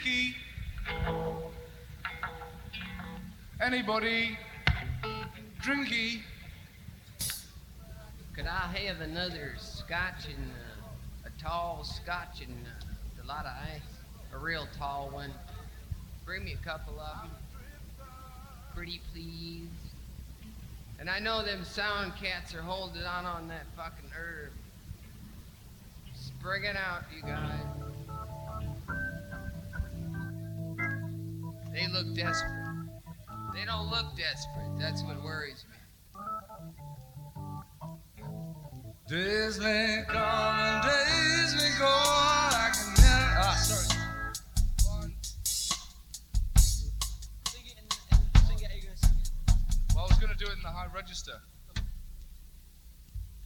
drinky? Anybody drinky? Could I have another scotch and a tall scotch and a lot of ice? A real tall one. Bring me a couple of them. Pretty please. And I know them sound cats are holding on that fucking herb. Spring it out, you guys. They look desperate. They don't look desperate. That's what worries me. Days may come and days may go. I can never. Sorry. One. Sing it, and sing it. How are you gonna sing it? Well, I was gonna do it in the high register.